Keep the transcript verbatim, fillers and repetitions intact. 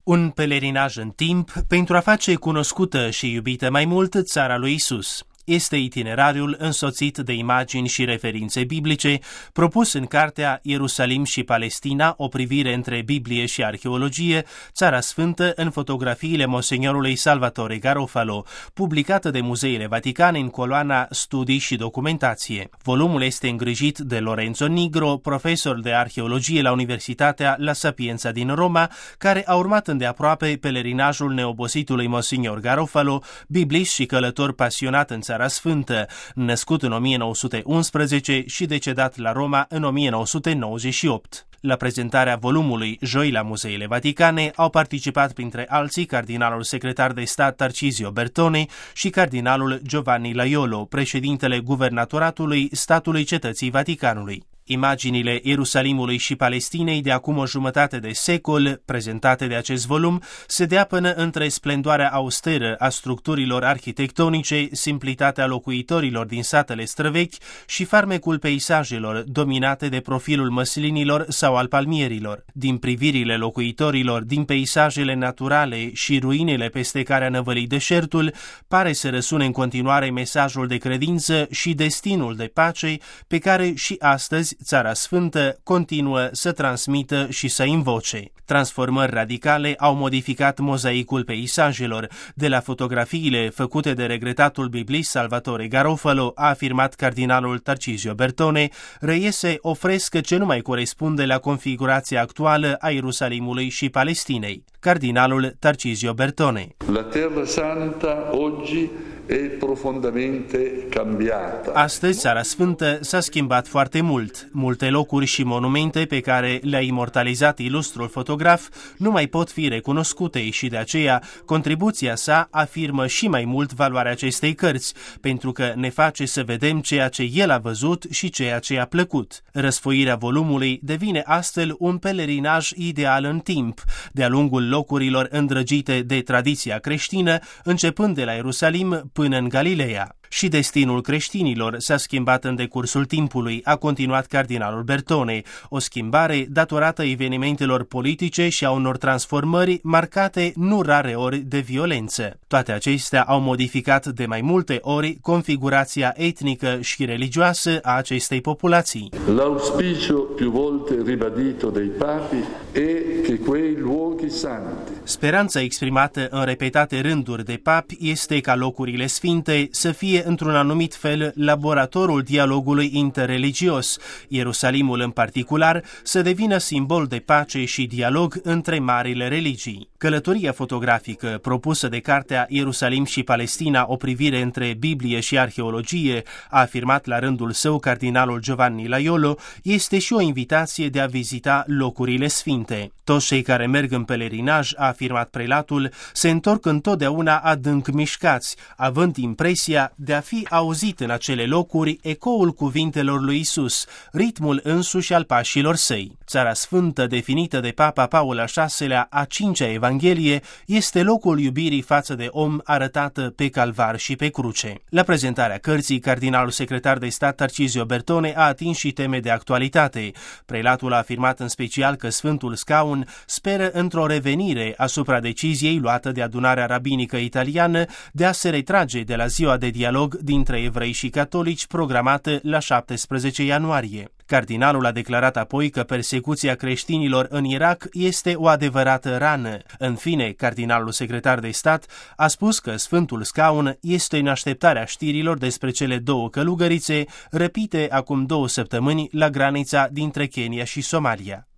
Un pelerinaj în timp pentru a face cunoscută și iubită mai mult țara lui Isus. Este itinerariul însoțit de imagini și referințe biblice propus în cartea Ierusalim și Palestina, o privire între Biblie și arheologie, Țara Sfântă, în fotografiile monsignorului Salvatore Garofalo, publicată de Muzeele Vaticane în coloana Studii și Documentație. Volumul este îngrijit de Lorenzo Nigro, profesor de arheologie la Universitatea La Sapienza din Roma, care a urmat îndeaproape pelerinajul neobositului monsignor Garofalo, biblist și călător pasionat în Țara Sfântă, născut în o mie nouă sute unsprezece și decedat la Roma în o mie nouă sute nouăzeci și opt. La prezentarea volumului joi la Muzeele Vaticane au participat printre alții cardinalul secretar de stat Tarcisio Bertone și cardinalul Giovanni Laiolo, președintele guvernatoratului statului Cetății Vaticanului. Imaginile Ierusalimului și Palestinei de acum o jumătate de secol, prezentate de acest volum, se deapănă între splendoarea austeră a structurilor arhitectonice, simplitatea locuitorilor din satele străvechi și farmecul peisajelor dominate de profilul măslinilor sau al palmierilor. Din privirile locuitorilor, din peisajele naturale și ruinele peste care a năvălit deșertul, pare să răsune în continuare mesajul de credință și destinul de pace pe care și astăzi Țara Sfântă continuă să transmită și să invoce. Transformări radicale au modificat mozaicul peisajelor. De la fotografiile făcute de regretatul biblist Salvatore Garofalo, a afirmat cardinalul Tarcisio Bertone, reiese o frescă ce nu mai corespunde la configurația actuală a Ierusalimului și Palestinei. Cardinalul Tarcisio Bertone. La Terra Santa oggi è profondamente cambiata. Astăzi, Țara Sfântă s-a schimbat foarte mult. Multe locuri și monumente pe care le-a imortalizat ilustrul fotograf nu mai pot fi recunoscute și de aceea contribuția sa afirmă și mai mult valoarea acestei cărți, pentru că ne face să vedem ceea ce el a văzut și ceea ce a plăcut. Răsfoirea volumului devine astfel un pelerinaj ideal în timp, de-a lungul locurilor îndrăgite de tradiția creștină, începând de la Ierusalim până în Galileea. Și destinul creștinilor s-a schimbat în decursul timpului, a continuat cardinalul Bertone, o schimbare datorată evenimentelor politice și a unor transformări marcate nu rare ori de violență. Toate acestea au modificat de mai multe ori configurația etnică și religioasă a acestei populații. L'auspicio più volte ribadito dei papi è che quei luoghi santi. Speranța exprimată în repetate rânduri de papi este ca locurile sfinte să fie într-un anumit fel laboratorul dialogului interreligios, Ierusalimul în particular să devină simbol de pace și dialog între marile religii. Călătoria fotografică propusă de cartea Ierusalim și Palestina, o privire între Biblie și arheologie, a afirmat la rândul său cardinalul Giovanni Laiolo, este și o invitație de a vizita locurile sfinte. Toți cei care merg în pelerinaj, a afirmat prelatul, se întorc întotdeauna adânc mișcați, având impresia de a fi auzit în acele locuri ecoul cuvintelor lui Isus, ritmul însuși al pașilor săi. Țara Sfântă, definită de Papa Paul al șaselea, a cincea Evanghelie, este locul iubirii față de om arătată pe calvar și pe cruce. La prezentarea cărții, cardinalul secretar de stat Tarcisio Bertone a atins și teme de actualitate. Prelatul a afirmat în special că Sfântul Scaun speră într-o revenire asupra deciziei luată de adunarea rabinică italiană de a se retrage de la ziua de dialog dintre evrei și catolici programată la șaptesprezece ianuarie. Cardinalul a declarat apoi că persecuția creștinilor în Irak este o adevărată rană. În fine, cardinalul secretar de stat a spus că Sfântul Scaun este în așteptarea știrilor despre cele două călugărițe răpite acum două săptămâni la granița dintre Kenya și Somalia.